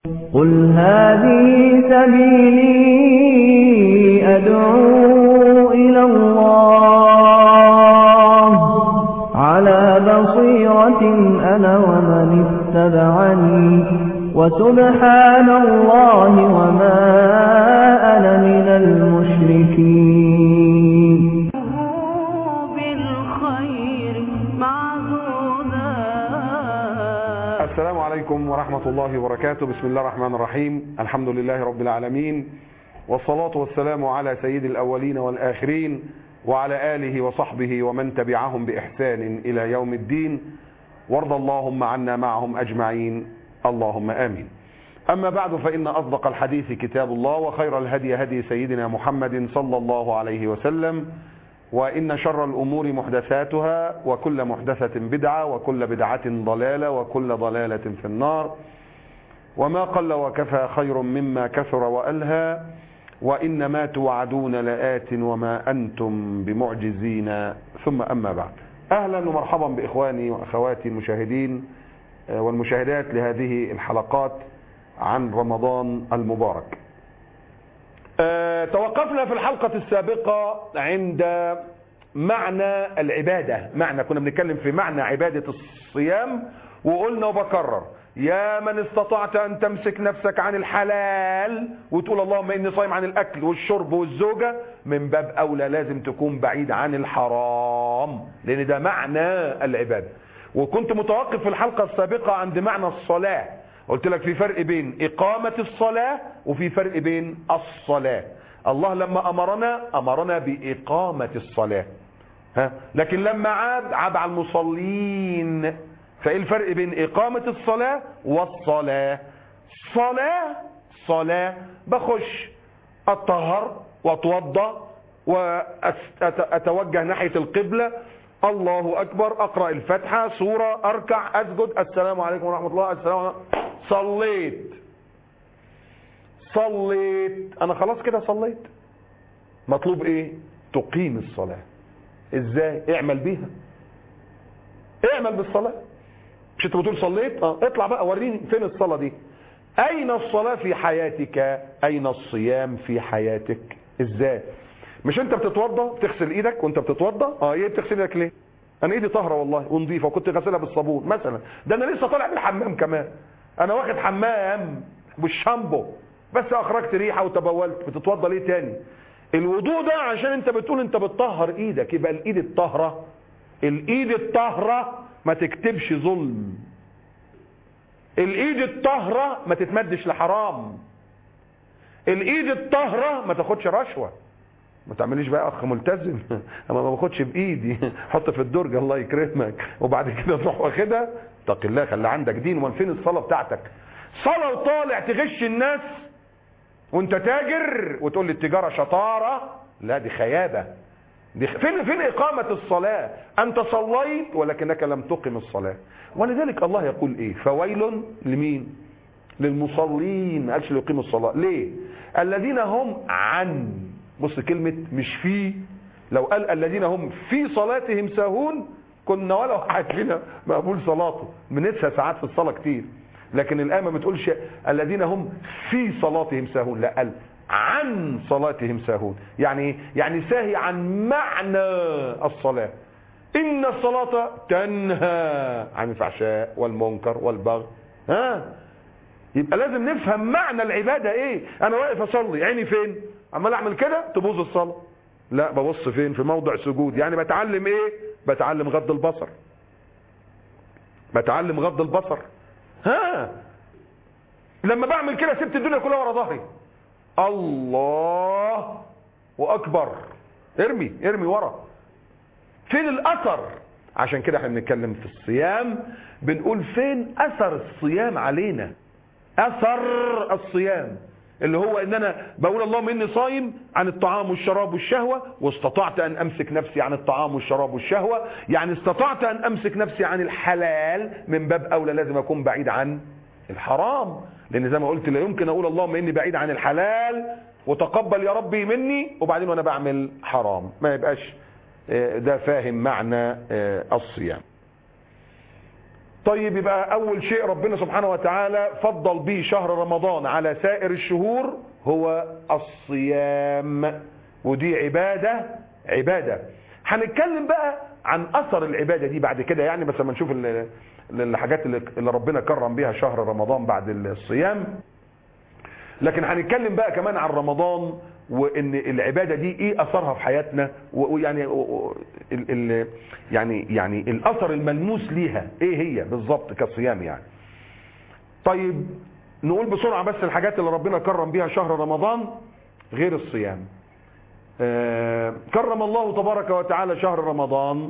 قل هذه سبيلي أدعو إلى الله على بصيرة أنا ومن اتبعني وسبحان الله وما أنا من المشركين. السلام عليكم ورحمة الله وبركاته. بسم الله الرحمن الرحيم. الحمد لله رب العالمين، والصلاة والسلام على سيد الأولين والآخرين وعلى آله وصحبه ومن تبعهم بإحسان إلى يوم الدين، وارض اللهم عنا معهم أجمعين، اللهم آمين. أما بعد، فإن أصدق الحديث كتاب الله، وخير الهدي هدي سيدنا محمد صلى الله عليه وسلم، وإن شر الأمور محدثاتها، وكل محدثة بدعة، وكل بدعة ضلالة، وكل ضلالة في النار. وما قل وكفى خير مما كثر وألهى، وإنما توعدون لآت وما أنتم بمعجزين. ثم أما بعد، أهلا ومرحبا بإخواني وأخواتي المشاهدين والمشاهدات لهذه الحلقات عن رمضان المبارك. توقفنا في الحلقة السابقة عند معنى العبادة. كنا بنتكلم في معنى عبادة الصيام، وقلنا وبكرر: يا من استطعت أن تمسك نفسك عن الحلال وتقول اللهم إني صايم عن الأكل والشرب والزوجة، من باب أولى لازم تكون بعيد عن الحرام، لأن ده معنى العبادة. وكنت متوقف في الحلقة السابقة عند معنى الصلاة. قلت لك في فرق بين إقامة الصلاة وفي فرق بين الصلاة. الله لما أمرنا بإقامة الصلاة، لكن لما عاب على المصلين. فإيه الفرق بين إقامة الصلاة والصلاة؟ صلاة بخش أطهر وأتوضأ وأتوجه ناحية القبلة، الله أكبر، أقرأ الفاتحة، سورة، أركع، أسجد، السلام عليكم ورحمة الله، السلام عليكم. صليت أنا خلاص كده صليت. مطلوب إيه؟ تقيم الصلاة. إزاي؟ اعمل بيها، اعمل بالصلاة. مش أنت بتقول صليت؟ اطلع بقى وريني فين الصلاة دي. أين الصلاة في حياتك؟ أين الصيام في حياتك؟ إزاي؟ مش أنت بتتوضى بتغسل إيدك وأنت بتتوضى؟ إيه بتغسل إيدك ليه؟ أنا إيدي طاهرة والله ونظيفة، وكنت غسلها بالصابون مثلا. ده أنا لسه طالع من الحمام كمان، أنا واخد حمام بالشامبو، بس أخرجت ريحة وتبولت. بتتوضى ليه تاني؟ الوضوء ده عشان أنت بتقول أنت بتطهر إيدك، يبقى الإيد الطاهرة ما تكتبش ظلم، الإيد الطاهرة ما تتمدش لحرام، الإيد الطاهرة ما تاخدش رشوة. ما تعمليش بقى اخ ملتزم اما ما باخدش بايدي، حط في الدرج الله يكرمك، وبعد كده تروح واخدها. اتق الله، خلي عندك دين. ومن فين الصلاه بتاعتك؟ صلاه وطالع تغش الناس وانت تاجر وتقول لي التجاره شطاره؟ لا، دي خيابه. دي فين اقامه الصلاه؟ انت صليت ولكنك لم تقم الصلاه. ولذلك الله يقول ايه؟ فويل لمين؟ للمصلين. ما قالش ليقيموا الصلاه. ليه؟ الذين هم عن، بص كلمة مش فيه. لو قال الذين هم في صلاتهم ساهون كنا ولا واحد فينا مقبول صلاته. بننسى ساعات في الصلاة كتير، لكن الآية ما بتقولش الذين هم في صلاتهم ساهون، لا، قال عن صلاتهم ساهون. يعني ايه؟ يعني ساهي عن معنى الصلاة. إن الصلاة تنهى عن الفحشاء والمنكر والبغي. يبقى لازم نفهم معنى العبادة ايه. انا واقف اصلي، عيني فين؟ عمال اعمل كده تبوظ الصلاة. لا، ببص فين؟ في موضع سجود. يعني بتعلم ايه؟ بتعلم غض البصر. لما بعمل كده سبت الدنيا كلها ورا ظهري. الله واكبر، ارمي ورا. فين الاثر؟ عشان كده احنا بنتكلم في الصيام، بنقول فين اثر الصيام علينا. اثر الصيام اللي هو ان انا بقول اللهم اني صايم عن الطعام والشراب والشهوة، واستطعت ان امسك نفسي عن الطعام والشراب والشهوة. يعني استطعت ان امسك نفسي عن الحلال، من باب اولى لازم اكون بعيد عن الحرام. لان زي ما قلت لا يمكن اقول اللهم اني بعيد عن الحلال وتقبل يا ربي مني وبعدين وانا بعمل حرام. ما يبقاش ده فاهم معنى الصيام. طيب يبقى اول شيء ربنا سبحانه وتعالى فضل به شهر رمضان على سائر الشهور هو الصيام، ودي عبادة. هنتكلم بقى عن اثر العبادة دي بعد كده يعني، بس لما نشوف الحاجات اللي ربنا كرم بها شهر رمضان بعد الصيام. لكن هنتكلم بقى كمان عن رمضان، وان العبادة دي ايه اثرها في حياتنا، ويعني يعني الاثر الملموس ليها ايه هي بالظبط كصيام يعني. طيب نقول بسرعة بس الحاجات اللي ربنا كرم بها شهر رمضان غير الصيام. كرم الله تبارك وتعالى شهر رمضان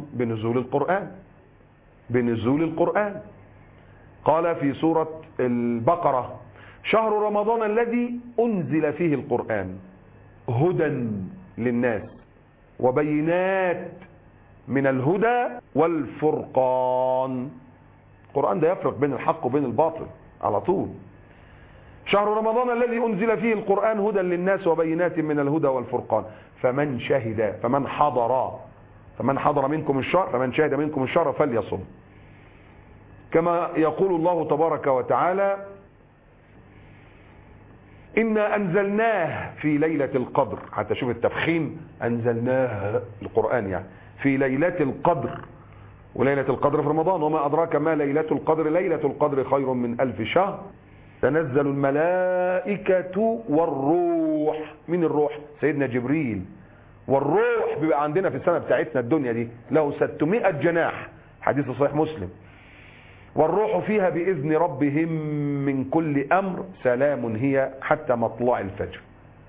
بنزول القرآن. قال في سورة البقرة: شهر رمضان الذي أنزل فيه القرآن هدى للناس وبينات من الهدى والفرقان. القرآن ده يفرق بين الحق وبين الباطل على طول. شهر رمضان الذي أنزل فيه القرآن هدى للناس وبينات من الهدى والفرقان فمن حضر منكم الشهر، فمن شهد منكم الشهر فليصم. كما يقول الله تبارك وتعالى: إنا أنزلناه في ليلة القدر. حتى شوف التفخيم، أنزلناه القرآن يعني في ليلة القدر، وليلة القدر في رمضان. وما أدراك ما ليلة القدر، ليلة القدر خير من 1000 شهر. تنزل الملائكة والروح. من الروح؟ سيدنا جبريل. والروح بيبقى عندنا في السنة بتاعتنا الدنيا دي له 600 جناح، حديث صحيح مسلم. والروح فيها بإذن ربهم من كل أمر سلام هي حتى مطلع الفجر.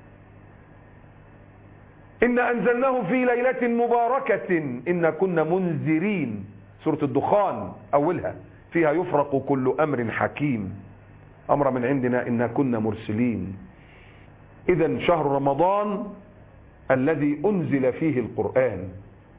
إنا أنزلناه في ليلة مباركة إنا كنا منذرين. سورة الدخان أولها: فيها يفرق كل أمر حكيم أمر من عندنا إنا كنا مرسلين. إذن شهر رمضان الذي أنزل فيه القرآن.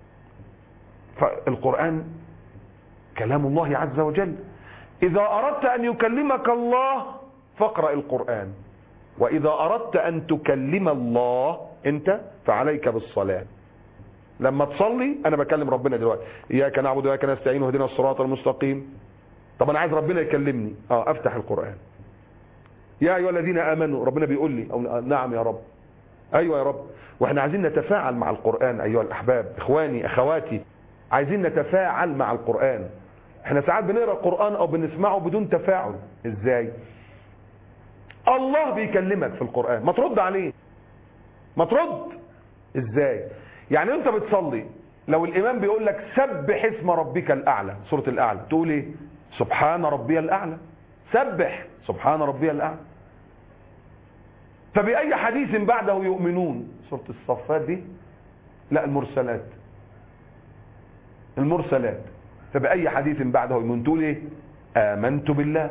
فالقرآن كلام الله عز وجل. إذا أردت أن يكلمك الله فاقرأ القرآن، وإذا أردت أن تكلم الله أنت فعليك بالصلاة. لما تصلي أنا بكلم ربنا دلوقتي: إياك نعبد وإياك نستعين واهدنا الصراط المستقيم. طب أنا عايز ربنا يكلمني، أفتح القرآن. يا أيها الذين آمنوا، ربنا بيقول لي أو نعم يا رب، أيوة يا رب. وإحنا عايزين نتفاعل مع القرآن أيها الأحباب، إخواني أخواتي، عايزين نتفاعل مع القرآن. احنا ساعات بنقرأ القرآن او بنسمعه بدون تفاعل. ازاي؟ الله بيكلمك في القرآن، ما ترد عليه، ما ترد. ازاي؟ يعني انت بتصلي لو الامام بيقول لك سبح اسم ربك الاعلى، سورة الاعلى، تقول ايه؟ سبحان ربي الاعلى. سبح سبحان ربي الاعلى. فبأي حديث بعده يؤمنون، سورة الصفات دي، لا المرسلات. فبأي حديث بعده يؤمنون، تقول ايه؟ آمنت بالله.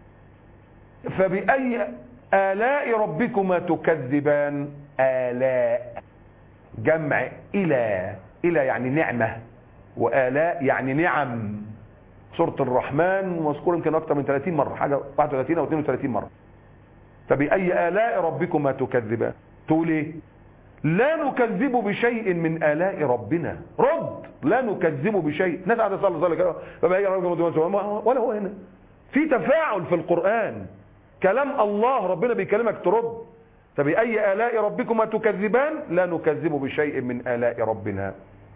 فبأي آلاء ربكما تكذبان. آلاء جمع إلى يعني نعمة، وآلاء يعني نعم. سورة الرحمن مذكور يمكن أكثر من 30 مرة، حاجة 31 أو 32 مرة. فبأي آلاء ربكما تكذبان، تقول ايه؟ لا نكذب بشيء من آلاء ربنا. رد، لا نكذب بشيء. ناس قاعده تصلي كده فبأي ولا هو هنا في تفاعل في القرآن. كلام الله ربنا بيكلمك ترد. فبأي آلاء ربكما تكذبان لا نكذب بشيء من آلاء ربنا.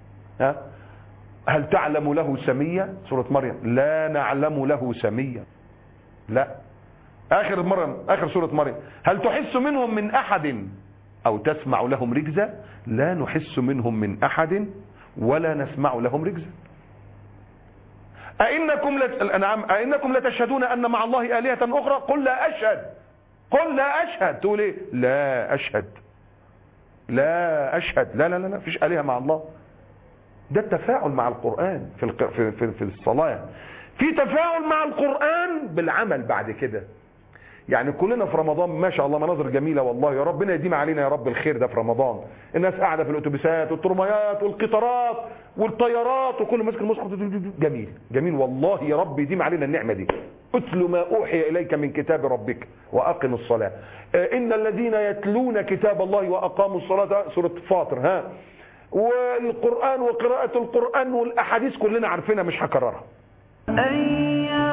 هل تعلم له سميا؟ سورة مريم: لا نعلم له سميا. لا. آخر سورة مريم: هل تحس منهم من أحد أو تسمع لهم رجزا؟ لا نحس منهم من أحد ولا نسمع لهم رجزا. أئنكم لتشهدون أن مع الله آلهة أخرى؟ قل لا أشهد. تقول إيه؟ لا أشهد. لا فيش آلهة مع الله. ده التفاعل مع القرآن في الصلاة. في تفاعل مع القرآن بالعمل بعد كده. يعني كلنا في رمضان ما شاء الله مناظر جميلة والله، يا ربنا يديم علينا يا رب الخير ده في رمضان. الناس قاعدة في الأتوبيسات والترميات والقطارات والطيارات وكل ماسك المصحف. جميل والله، يا رب يديم علينا النعمة دي. اتل ما أوحي إليك من كتاب ربك وأقم الصلاة. إن الذين يتلون كتاب الله وأقاموا الصلاة، سورة فاطر. والقرآن وقراءة القرآن والأحاديث كلنا عارفينها مش هكررها.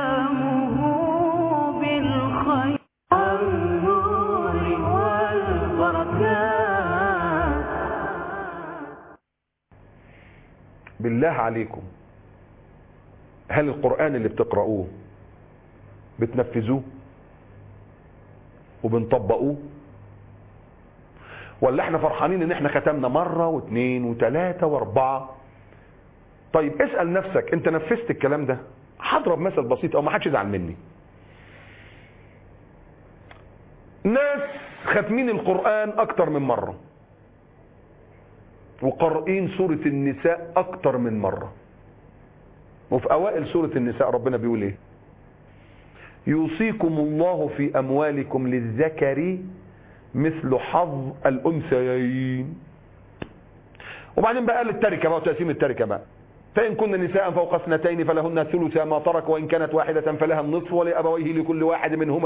بالله عليكم، هل القرآن اللي بتقرأوه بتنفذوه وبنطبقوه، ولا احنا فرحانين ان احنا ختمنا مرة واثنين وثلاثة واربعة؟ طيب اسأل نفسك، انت نفذت الكلام ده؟ هضرب مثل بسيط او ما حدش يزعل مني. ناس ختمين القرآن اكتر من مرة وقارئين سورة النساء اكتر من مرة، وفي اوائل سورة النساء ربنا بيقول ايه؟ يوصيكم الله في اموالكم للذكر مثل حظ الانثيين. وبعدين بقى التركه بقى وتقسيم التركه بقى، فان كن نساء فوق اثنتين فلهن ثلث ما ترك وان كانت واحده فلها النصف ولابويه لكل واحد منهما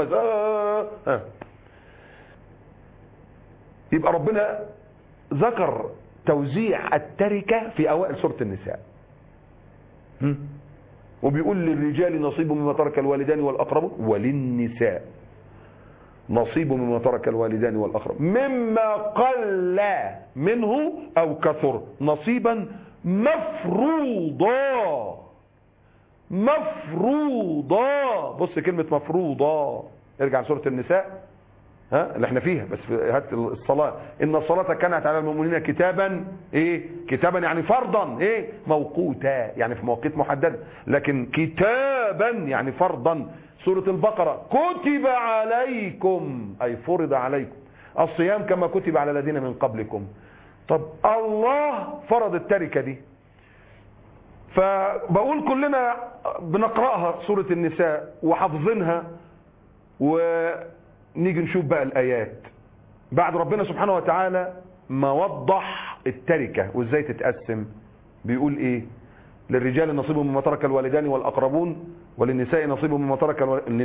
يبقى ربنا ذكر توزيع التركه في اوائل سوره النساء، وبيقول للرجال نصيب مما ترك الوالدان والاقربون وللنساء نصيب مما ترك الوالدان والاقربون مما قل منه او كثر نصيبا مفروضا. مفروضا، بص كلمة مفروضا، ارجع لسورة النساء اللي احنا فيها، بس هات الصلاة، ان الصلاة كانت على المؤمنين كتابا ايه؟ كتابا يعني فرضا، ايه؟ موقوتا يعني في مواقيت محددة، لكن كتابا يعني فرضا. سورة البقرة كتب عليكم اي فرض عليكم الصيام كما كتب على الذين من قبلكم. طب الله فرض التركة دي، فبقول كلنا بنقرأها سورة النساء وحافظينها، ونيجي نشوف بقى الآيات بعد ربنا سبحانه وتعالى ما وضح التركة وازاي تتقسم. بيقول ايه؟ للرجال نصيب مما ترك الوالدان والأقربون وللنساء نصيب مما ترك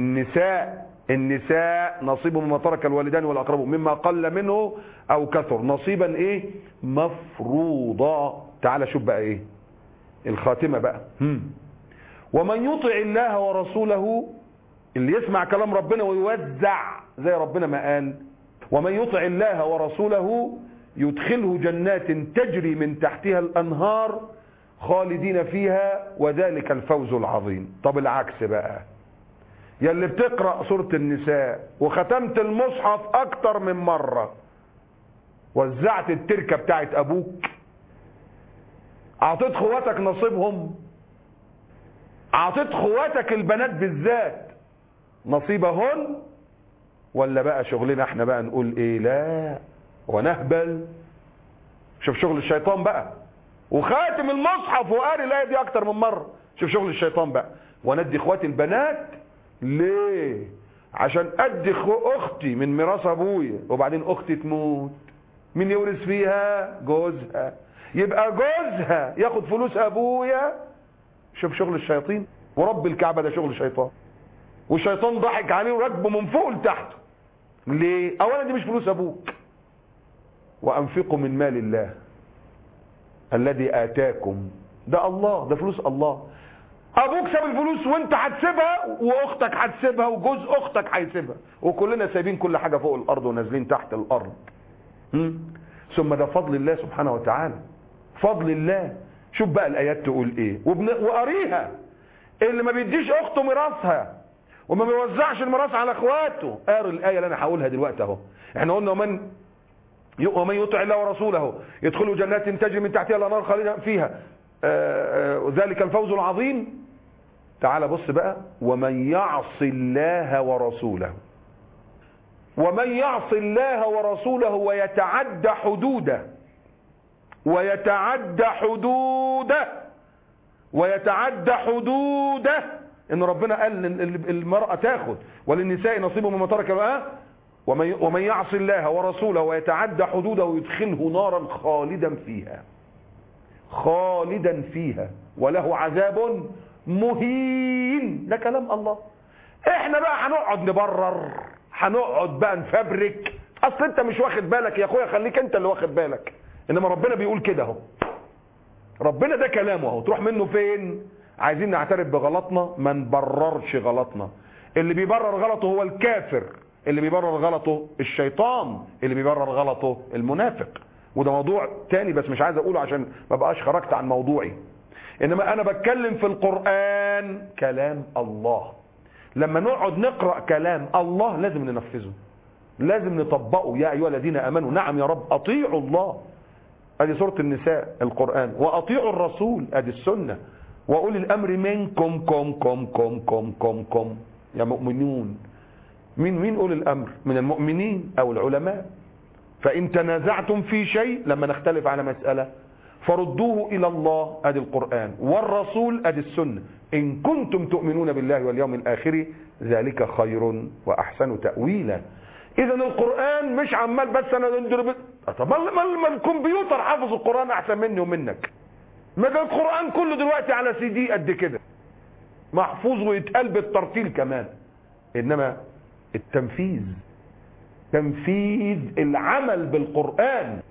النساء نصيب مما ترك الوالدان والأقربون مما قل منه أو كثر نصيبا ايه؟ مفروضا. تعال شوف بقى ايه الخاتمة بقى. ومن يطع الله ورسوله، اللي يسمع كلام ربنا ويوزع زي ربنا ما قال، ومن يطع الله ورسوله يدخله جنات تجري من تحتها الأنهار خالدين فيها وذلك الفوز العظيم. طب العكس بقى، يا اللي بتقرأ سورة النساء وختمت المصحف اكتر من مرة، وزعت التركة بتاعت ابوك، اعطيت خواتك نصيبهم، اعطيت خواتك البنات بالذات نصيبهن، ولا بقى شغلنا احنا بقى نقول ايه؟ لا ونهبل. شوف شغل الشيطان بقى، وخاتم المصحف وقاري الايه دي اكتر من مره. شوف شغل الشيطان بقى، وندي اخواتي البنات ليه؟ عشان ادي اختي من ميراث ابويا، وبعدين اختي تموت، مين يورث فيها؟ جوزها، يبقى جوزها ياخد فلوس ابويا. شوف شغل الشياطين، ورب الكعبه ده شغل شيطان، والشيطان ضحك عليه وركبه من فوق لتحته. ليه؟ اولا دي مش فلوس ابوك، وانفقوا من مال الله الذي آتاكم، ده الله، ده فلوس الله. ابوك ساب الفلوس وانت هتسيبها، واختك هتسيبها، وجوز اختك هيسيبها، وكلنا سايبين كل حاجة فوق الارض ونازلين تحت الارض. ثم ده فضل الله سبحانه وتعالى، فضل الله. شوف بقى الايات تقول ايه، وقريها. اللي ما بيديش اخته ميراثها وما بيوزعش الميراث على اخواته، قاري الايه اللي انا هقولها دلوقتي اهو. احنا قلنا ومن يطع الله ورسوله يدخلوا جنات تجري من تحتها الانهار خالدين فيها ذلك الفوز العظيم. تعال بص بقى، ومن يعص الله ورسوله، ومن يعص الله ورسوله ويتعدى حدوده، ويتعدى حدوده، ان ربنا قال المرأة تاخد وللنساء نصيب مما ترك ومن يعص الله ورسوله ويتعدى حدوده يدخله نارا خالدا فيها وله عذاب مهين. ده كلام الله. احنا بقى هنقعد نبرر، هنقعد بقى نفبرك. اصل انت مش واخد بالك يا اخويا، خليك انت اللي واخد بالك. انما ربنا بيقول كده اهو، ربنا ده كلامه اهو، تروح منه فين؟ عايزين نعترف بغلطنا، ما نبررش غلطنا. اللي بيبرر غلطه هو الكافر، اللي بيبرر غلطه الشيطان، اللي بيبرر غلطه المنافق. وده موضوع تاني بس مش عايز اقوله عشان ما بقاش خرجت عن موضوعي. انما انا بتكلم في القرآن كلام الله. لما نقعد نقرأ كلام الله لازم ننفذه، لازم نطبقه. يا ايها الذين امنوا، نعم يا رب، اطيعوا الله، ادي سورة النساء القرآن، واطيعوا الرسول، ادي السنة، واولي الامر منكم كم يا مؤمنون. مين اولي الامر؟ من المؤمنين او العلماء. فان تنازعتم في شيء، لما نختلف على مسألة، فردوه الى الله، ادي القرآن، والرسول، ادي السنة، ان كنتم تؤمنون بالله واليوم الاخر ذلك خير واحسن تأويلا. اذا القرآن مش عمال بس انا اندرب. طب ما الكمبيوتر حافظ القرآن احسن مني ومنك. ما ده القرآن كله دلوقتي على سي دي قد كده محفوظ ويتقال بالترتيل كمان. انما التنفيذ، تنفيذ العمل بالقرآن،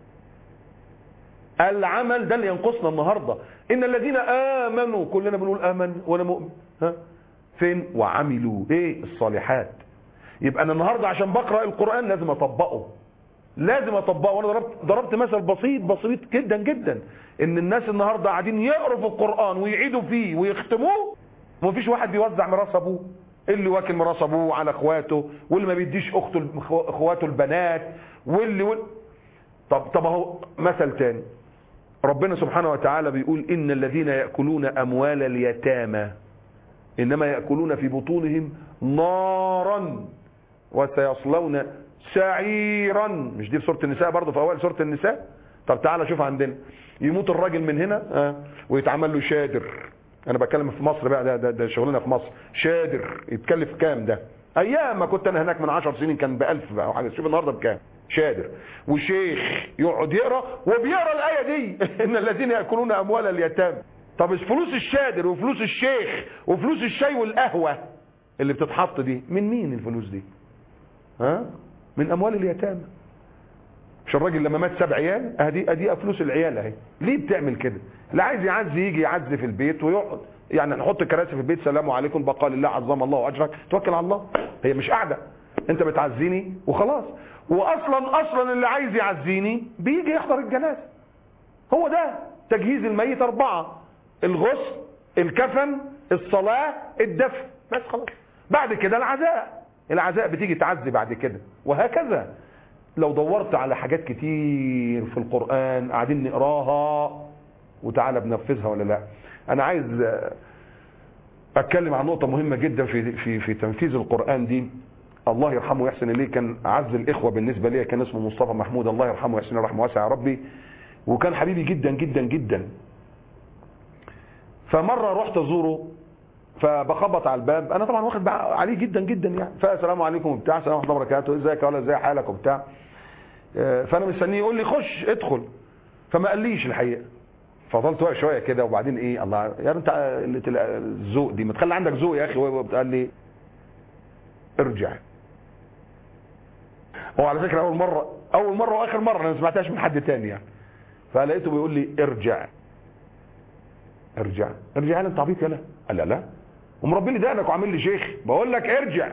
العمل ده اللي ينقصنا النهاردة. ان الذين امنوا، كلنا بنقول امن وانا مؤمن، ها فين؟ وعملوا ايه؟ الصالحات. يبقى انا النهاردة عشان بقرأ القرآن لازم اطبقه، لازم اطبقه. وانا ضربت مثل بسيط جدا جدا، ان الناس النهاردة قاعدين يقروا في القرآن ويعيدوا فيه ويختموه، ومفيش واحد بيوزع ميراث ابوه، اللي واكل ميراث ابوه على اخواته، واللي ما بيديش اخواته البنات، واللي طب اهو مثل تاني. ربنا سبحانه وتعالى بيقول ان الذين يأكلون اموال اليتامى انما يأكلون في بطونهم نارا وسيصلون سعيرا. مش دي في سورة النساء برضه، في اول سورة النساء؟ طب تعالى شوف عندنا، يموت الراجل من هنا ويتعمل له شادر. انا بتكلم في مصر بقى، ده شغلنا في مصر. شادر يتكلف كام ده؟ ايام ما كنت انا هناك من 10 سنين كان ب1000 بقى وحاجه. شوف النهارده بكام شادر. وشيخ يقعد يقرا وبيقرا الايه دي ان الذين ياكلون اموال اليتامى. طب فلوس الشادر وفلوس الشيخ وفلوس الشاي والقهوه اللي بتتحط دي من مين الفلوس دي؟ من اموال اليتامى. مش الراجل لما مات 7 عيال ادي فلوس العيال اهي. ليه بتعمل كده؟ اللي عايز يعزي يجي يعزي في البيت ويقعد، يعني نحط كراسي في البيت، سلام عليكم بقى لله عظم الله اجرك، توكل على الله. هي مش قاعده، انت بتعزيني وخلاص. واصلا اللي عايز يعزيني بيجي يحضر الجنازه. هو ده تجهيز الميت 4، الغسل، الكفن، الصلاه، الدفن، بس خلاص. بعد كده العزاء بتيجي تعزي بعد كده، وهكذا. لو دورت على حاجات كتير في القرآن قاعدين نقراها، وتعالى بنفذها ولا لا. انا عايز اتكلم عن نقطة مهمة جدا في تنفيذ القرآن دي. الله يرحمه ويحسن اليه، كان اعز الاخوة بالنسبة لي، كان اسمه مصطفى محمود، الله يرحمه ويحسن رحمه واسع يا ربي، وكان حبيبي جدا جدا جدا. فمرة رحت ازوره، فبخبط على الباب، انا طبعا واخد عليه جدا جدا يعني، فالسلام عليكم وبتاع، السلام ورحمه الله وبركاته، ازيك ولا ازاي حالك وبتاع. فانا مستنيه يقول لي خش ادخل، فما قاليش الحقيقه. فضلت واقف شويه كده، وبعدين ايه، الله يا انت الذوق دي، ما تخلي عندك ذوق يا اخي. قال لي ارجع. هو على فكره اول مره واخر مره، انا ما سمعتهاش من حد تاني يعني. فلقيته بيقول لي ارجع. انت عبيط يالا؟ قال لا ومربي لي دقنك وعامل لي شيخ، بقول لك ارجع.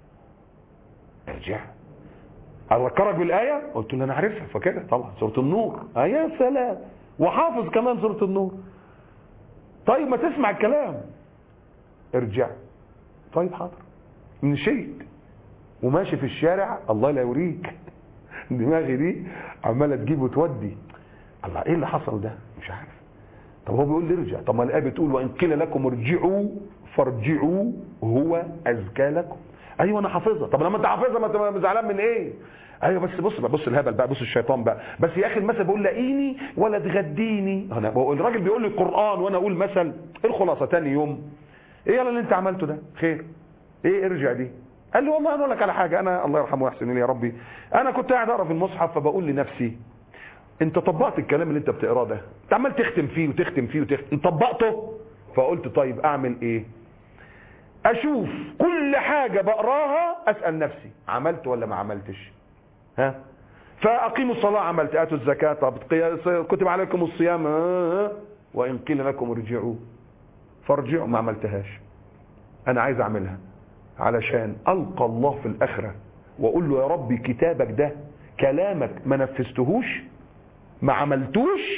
اذكرك بالايه؟ قلت له انا عارفها، فكده طبعا سوره النور. يا سلام، وحافظ كمان سوره النور. طيب ما تسمع الكلام. ارجع. طيب حاضر. مشيت وماشي في الشارع، الله لا يوريك دماغي دي عماله تجيب وتودي. الله ايه اللي حصل ده؟ مش عارف. طب هو بيقول لي ارجع، طب ما الايه بتقول وان قيل لكم ارجعوا فارجعوا هو ازكى لكم. ايوه انا حافظها. طب لما انت حافظها ما انت زعلان من ايه؟ ايوه بس بص الهبل بقى، بص الشيطان بقى. بس يا اخي المثل بيقول لاقيني ولا تغديني. انا الراجل بيقول لي القران وانا اقول مثل. الخلاصه تاني يوم، ايه اللي انت عملته ده؟ خير ايه ارجع دي؟ قال لي والله انا اقول لك على حاجه، انا الله يرحمه ويحسن اليه يا ربي، انا كنت قاعد اقرا في المصحف، فبقول لنفسي انت طبقت الكلام اللي انت بتقراه ده، انت عمال تختم فيه انت طبقته. فقلت طيب اعمل ايه؟ اشوف كل حاجه بقراها اسال نفسي عملت ولا ما عملتش. فاقيموا الصلاه عملت، اتوا الزكاه، طب كتب عليكم الصيام، وان قيل لكم ارجعوا فارجعوا، ما عملتهاش. انا عايز اعملها علشان القى الله في الاخره واقول له يا ربي كتابك ده كلامك ما نفذتهوش، ما عملتوش،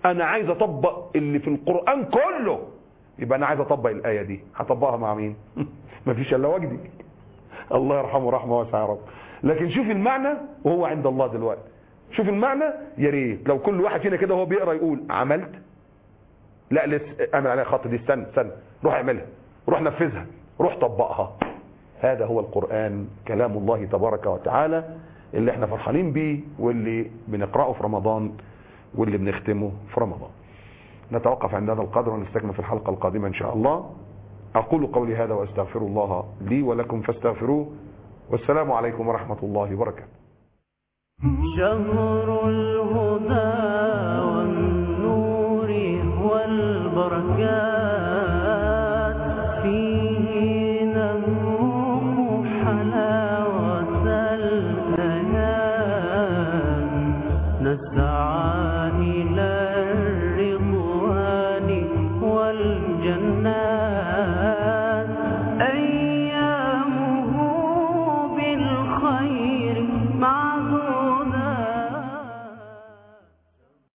انا عايز اطبق اللي في القرآن كله، يبقى انا عايز اطبق الآية دي. هطبقها مع مين؟ مفيش الا وجدي. الله يرحمه رحمة واسعة يا رب. لكن شوف المعنى وهو عند الله دلوقتي. شوف المعنى، يا ريت لو كل واحد فينا كده وهو بيقرا يقول عملت، لا لسه اعمل عليها خط، دي استنى روح اعملها، روح نفذها، روح طبقها. هذا هو القرآن، كلام الله تبارك وتعالى، اللي احنا فرحانين بيه، واللي بنقرأه في رمضان، واللي بنختمه في رمضان. نتوقف عند هذا القدر ونستكمل في الحلقة القادمة إن شاء الله. أقول قولي هذا وأستغفر الله لي ولكم فاستغفروه، والسلام عليكم ورحمة الله وبركاته. شهر الهدى والنور والبركات